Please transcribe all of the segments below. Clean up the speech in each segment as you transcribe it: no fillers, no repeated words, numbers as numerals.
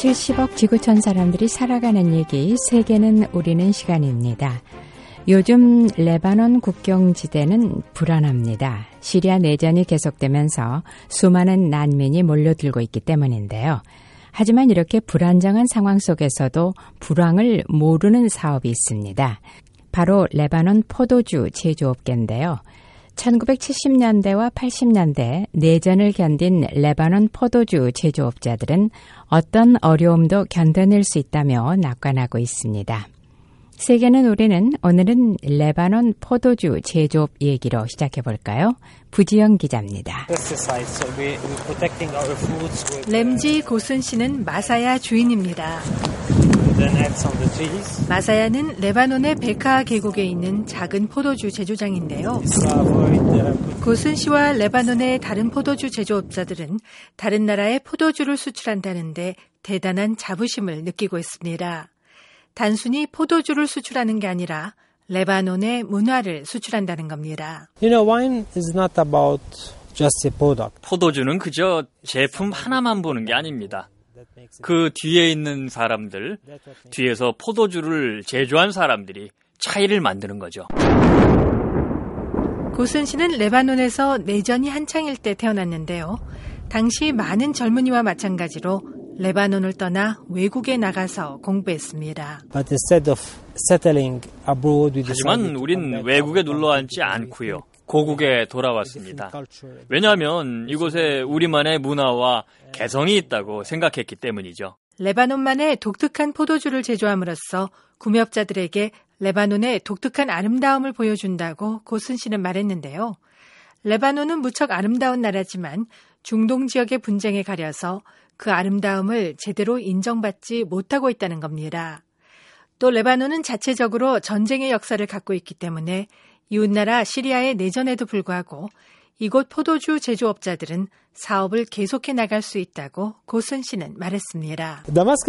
70억 지구촌 사람들이 살아가는 얘기, 세계는 우리는 시간입니다. 요즘 레바논 국경지대는 불안합니다. 시리아 내전이 계속되면서 수많은 난민이 몰려들고 있기 때문인데요. 하지만 이렇게 불안정한 상황 속에서도 불황을 모르는 사업이 있습니다. 바로 레바논 포도주 제조업계인데요. 1970년대와 80년대 내전을 견딘 레바논 포도주 제조업자들은 어떤 어려움도 견뎌낼 수 있다며 낙관하고 있습니다. 세계는 우리는 오늘은 레바논 포도주 제조업 얘기로 시작해볼까요? 부지영 기자입니다. 램지 고슨 씨는 마사야 주인입니다. 마사야는 레바논의 베카 계곡에 있는 작은 포도주 제조장인데요. 고슨 씨와 레바논의 다른 포도주 제조업자들은 다른 나라에 포도주를 수출한다는데 대단한 자부심을 느끼고 있습니다. 단순히 포도주를 수출하는 게 아니라 레바논의 문화를 수출한다는 겁니다. Wine is not about just a product. 포도주는 그저 제품 하나만 보는 게 아닙니다. 그 뒤에 있는 사람들, 뒤에서 포도주를 제조한 사람들이 차이를 만드는 거죠. 고슨 씨는 레바논에서 내전이 한창일 때 태어났는데요. 당시 많은 젊은이와 마찬가지로 레바논을 떠나 외국에 나가서 공부했습니다. 하지만 우린 외국에 눌러 앉지 않고요. 고국에 돌아왔습니다. 왜냐하면 이곳에 우리만의 문화와 개성이 있다고 생각했기 때문이죠. 레바논만의 독특한 포도주를 제조함으로써 구매업자들에게 레바논의 독특한 아름다움을 보여준다고 고슨 씨는 말했는데요. 레바논은 무척 아름다운 나라지만 중동 지역의 분쟁에 가려서 그 아름다움을 제대로 인정받지 못하고 있다는 겁니다. 또 레바논은 자체적으로 전쟁의 역사를 갖고 있기 때문에 이웃나라 시리아의 내전에도 불구하고 이곳 포도주 제조업자들은 사업을 계속해 나갈 수 있다고 고슨 씨는 말했습니다.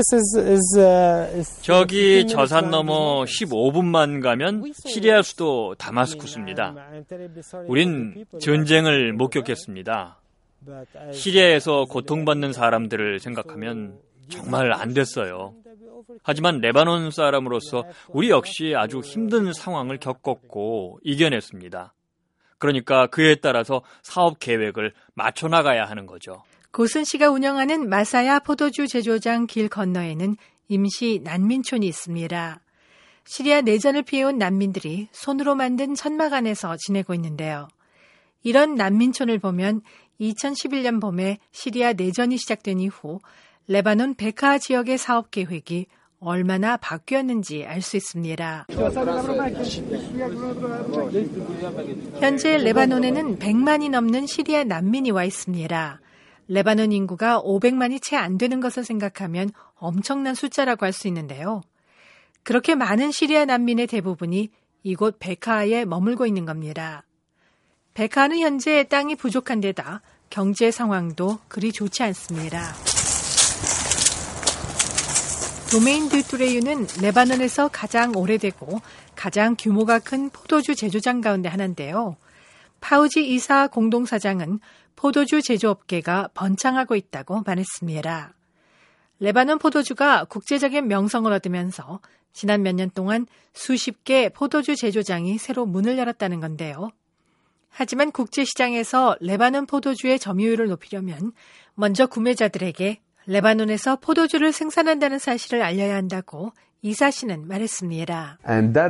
저기 저 산 넘어 15분만 가면 시리아 수도 다마스쿠스입니다. 우린 전쟁을 목격했습니다. 시리아에서 고통받는 사람들을 생각하면 정말 안 됐어요. 하지만 레바논 사람으로서 우리 역시 아주 힘든 상황을 겪었고 이겨냈습니다. 그러니까 그에 따라서 사업 계획을 맞춰나가야 하는 거죠. 고슨 씨가 운영하는 마사야 포도주 제조장 길 건너에는 임시 난민촌이 있습니다. 시리아 내전을 피해온 난민들이 손으로 만든 천막 안에서 지내고 있는데요. 이런 난민촌을 보면 2011년 봄에 시리아 내전이 시작된 이후 레바논 베카 지역의 사업 계획이 얼마나 바뀌었는지 알 수 있습니다. 현재 레바논에는 100만이 넘는 시리아 난민이 와 있습니다. 레바논 인구가 500만이 채 안 되는 것을 생각하면 엄청난 숫자라고 할 수 있는데요. 그렇게 많은 시리아 난민의 대부분이 이곳 베카에 머물고 있는 겁니다. 베카는 현재 땅이 부족한 데다 경제 상황도 그리 좋지 않습니다. 도메인 드투레유는 레바논에서 가장 오래되고 가장 규모가 큰 포도주 제조장 가운데 하나인데요. 파우지 이사 공동사장은 포도주 제조업계가 번창하고 있다고 말했습니다. 레바논 포도주가 국제적인 명성을 얻으면서 지난 몇 년 동안 수십 개 포도주 제조장이 새로 문을 열었다는 건데요. 하지만 국제시장에서 레바논 포도주의 점유율을 높이려면 먼저 구매자들에게 레바논에서 포도주를 생산한다는 사실을 알려야 한다고 이사 씨는 말했습니다.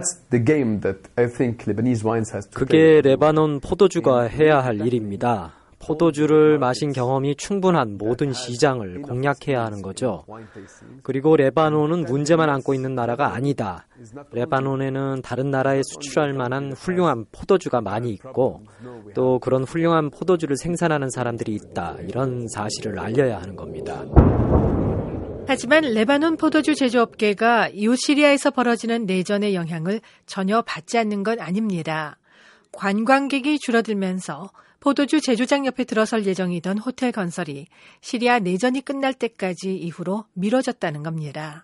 그게 레바논 포도주가 해야 할 일입니다. 포도주를 마신 경험이 충분한 모든 시장을 공략해야 하는 거죠. 그리고 레바논은 문제만 안고 있는 나라가 아니다. 레바논에는 다른 나라에 수출할 만한 훌륭한 포도주가 많이 있고 또 그런 훌륭한 포도주를 생산하는 사람들이 있다. 이런 사실을 알려야 하는 겁니다. 하지만 레바논 포도주 제조업계가 이웃 시리아에서 벌어지는 내전의 영향을 전혀 받지 않는 건 아닙니다. 관광객이 줄어들면서 포도주 제조장 옆에 들어설 예정이던 호텔 건설이 시리아 내전이 끝날 때까지 이후로 미뤄졌다는 겁니다.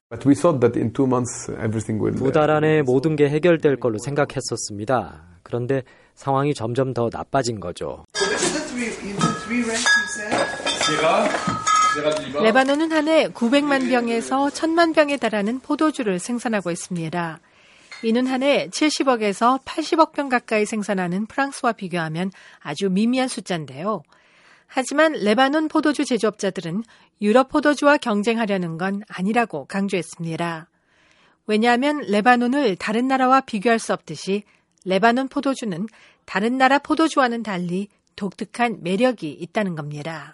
2달 안에 모든 게 해결될 걸로 생각했었습니다. 그런데 상황이 점점 더 나빠진 거죠. 레바논은 한 해 900만 병에서 1000만 병에 달하는 포도주를 생산하고 있습니다. 이는 한 해 70억에서 80억 병 가까이 생산하는 프랑스와 비교하면 아주 미미한 숫자인데요. 하지만 레바논 포도주 제조업자들은 유럽 포도주와 경쟁하려는 건 아니라고 강조했습니다. 왜냐하면 레바논을 다른 나라와 비교할 수 없듯이 레바논 포도주는 다른 나라 포도주와는 달리 독특한 매력이 있다는 겁니다.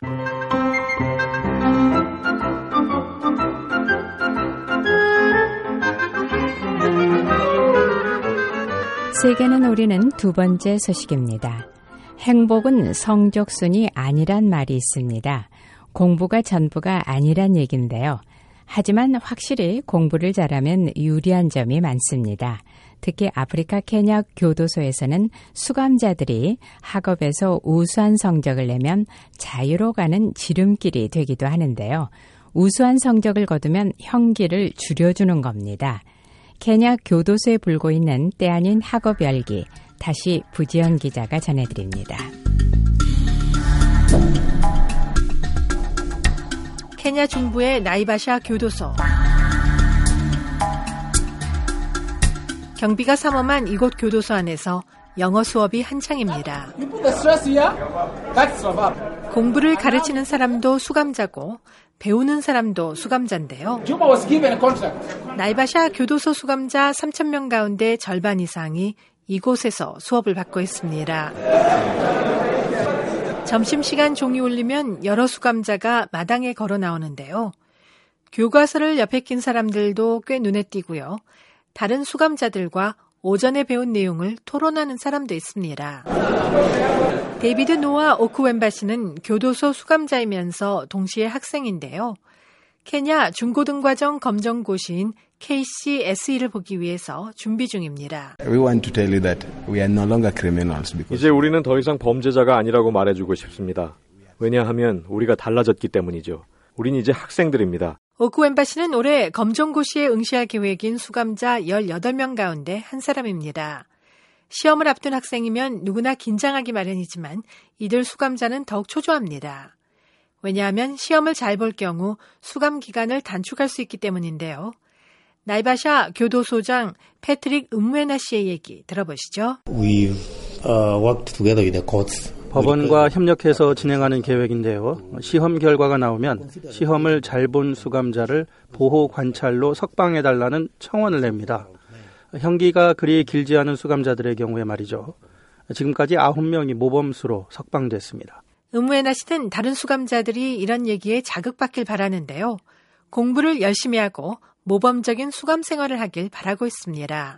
세계는 우리는 두 번째 소식입니다. 행복은 성적순이 아니란 말이 있습니다. 공부가 전부가 아니란 얘기인데요. 하지만 확실히 공부를 잘하면 유리한 점이 많습니다. 특히 아프리카 케냐 교도소에서는 수감자들이 학업에서 우수한 성적을 내면 자유로 가는 지름길이 되기도 하는데요. 우수한 성적을 거두면 형기를 줄여주는 겁니다. 케냐 교도소에 불고 있는 때 아닌 학업 열기, 다시 부지연 기자가 전해드립니다. 케냐 중부의 나이바샤 교도소. 경비가 삼엄한 이곳 교도소 안에서 영어 수업이 한창입니다. 공부를 가르치는 사람도 수감자고 배우는 사람도 수감자인데요. 나이바샤 교도소 수감자 3,000명 가운데 절반 이상이 이곳에서 수업을 받고 있습니다. 점심시간 종이 울리면 여러 수감자가 마당에 걸어 나오는데요. 교과서를 옆에 낀 사람들도 꽤 눈에 띄고요. 다른 수감자들과 오전에 배운 내용을 토론하는 사람도 있습니다. 데이비드 노아 오크웬바 씨는 교도소 수감자이면서 동시에 학생인데요. 케냐 중고등과정 검정고시인 KCSE를 보기 위해서 준비 중입니다. 이제 우리는 더 이상 범죄자가 아니라고 말해주고 싶습니다. 왜냐하면 우리가 달라졌기 때문이죠. 우린 이제 학생들입니다. 오크웬바 씨는 올해 검정고시에 응시할 계획인 수감자 18명 가운데 한 사람입니다. 시험을 앞둔 학생이면 누구나 긴장하기 마련이지만 이들 수감자는 더욱 초조합니다. 왜냐하면 시험을 잘 볼 경우 수감 기간을 단축할 수 있기 때문인데요. 나이바샤 교도소장 패트릭 음웨나 씨의 얘기 들어보시죠. 법원과 협력해서 진행하는 계획인데요. 시험 결과가 나오면 시험을 잘 본 수감자를 보호 관찰로 석방해달라는 청원을 냅니다. 형기가 그리 길지 않은 수감자들의 경우에 말이죠. 지금까지 9명이 모범수로 석방됐습니다. 음웨나 씨는 다른 수감자들이 이런 얘기에 자극받길 바라는데요. 공부를 열심히 하고 모범적인 수감 생활을 하길 바라고 있습니다.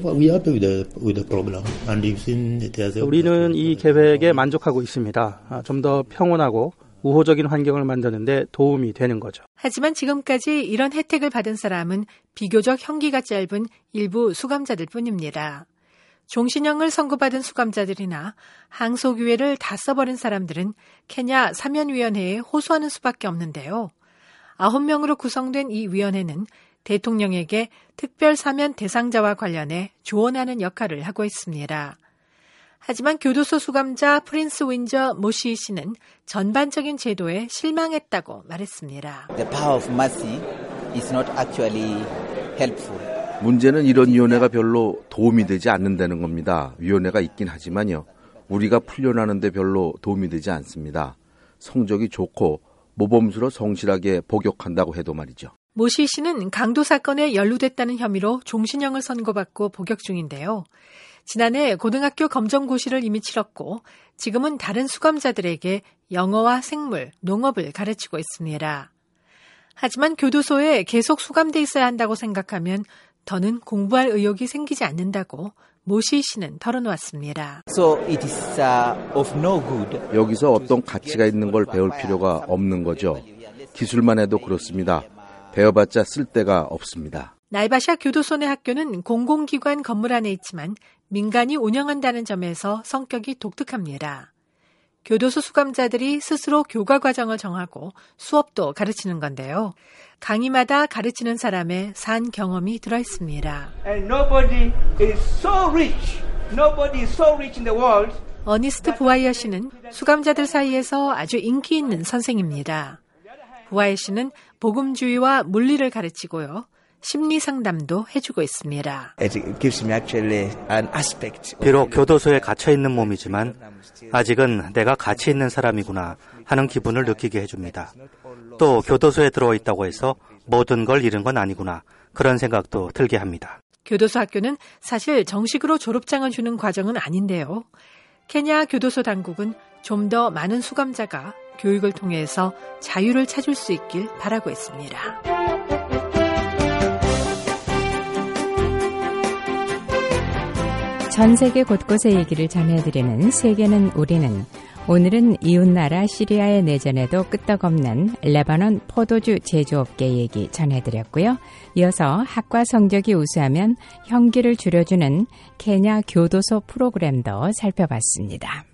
우리는 이 계획에 만족하고 있습니다. 좀 더 평온하고 우호적인 환경을 만드는 데 도움이 되는 거죠. 하지만 지금까지 이런 혜택을 받은 사람은 비교적 형기가 짧은 일부 수감자들 뿐입니다. 종신형을 선고받은 수감자들이나 항소기회를 다 써버린 사람들은 케냐 사면위원회에 호소하는 수밖에 없는데요. 9명으로 구성된 이 위원회는 대통령에게 특별 사면 대상자와 관련해 조언하는 역할을 하고 있습니다. 하지만 교도소 수감자 프린스 윈저 모시 씨는 전반적인 제도에 실망했다고 말했습니다. The power of mercy is not actually helpful. 문제는 이런 위원회가 별로 도움이 되지 않는다는 겁니다. 위원회가 있긴 하지만요. 우리가 풀려나는데 별로 도움이 되지 않습니다. 성적이 좋고 모범수로 성실하게 복역한다고 해도 말이죠. 모시 씨는 강도 사건에 연루됐다는 혐의로 종신형을 선고받고 복역 중인데요. 지난해 고등학교 검정고시를 이미 치렀고 지금은 다른 수감자들에게 영어와 생물, 농업을 가르치고 있습니다. 하지만 교도소에 계속 수감돼 있어야 한다고 생각하면 더는 공부할 의욕이 생기지 않는다고 모시 씨는 털어놓았습니다. So it is of no good. 여기서 어떤 가치가 있는 걸 배울 필요가 없는 거죠. 기술만 해도 그렇습니다. 배워봤자 쓸데가 없습니다. 나이바샤 교도소 내 학교는 공공기관 건물 안에 있지만 민간이 운영한다는 점에서 성격이 독특합니다. 교도소 수감자들이 스스로 교과 과정을 정하고 수업도 가르치는 건데요. 강의마다 가르치는 사람의 산 경험이 들어있습니다. 어니스트 부아이어 씨는 수감자들 사이에서 아주 인기 있는 선생입니다. 부하이 씨는 복음주의와 물리를 가르치고요. 심리 상담도 해주고 있습니다. 비록 교도소에 갇혀 있는 몸이지만 아직은 내가 가치 있는 사람이구나 하는 기분을 느끼게 해줍니다. 또 교도소에 들어있다고 해서 모든 걸 잃은 건 아니구나 그런 생각도 들게 합니다. 교도소 학교는 사실 정식으로 졸업장을 주는 과정은 아닌데요. 케냐 교도소 당국은 좀 더 많은 수감자가 교육을 통해서 자유를 찾을 수 있길 바라고 있습니다. 전 세계 곳곳의 얘기를 전해드리는 세계는 우리는 오늘은 이웃나라 시리아의 내전에도 끄떡없는 레바논 포도주 제조업계 얘기 전해드렸고요. 이어서 학과 성적이 우수하면 형기를 줄여주는 케냐 교도소 프로그램도 살펴봤습니다.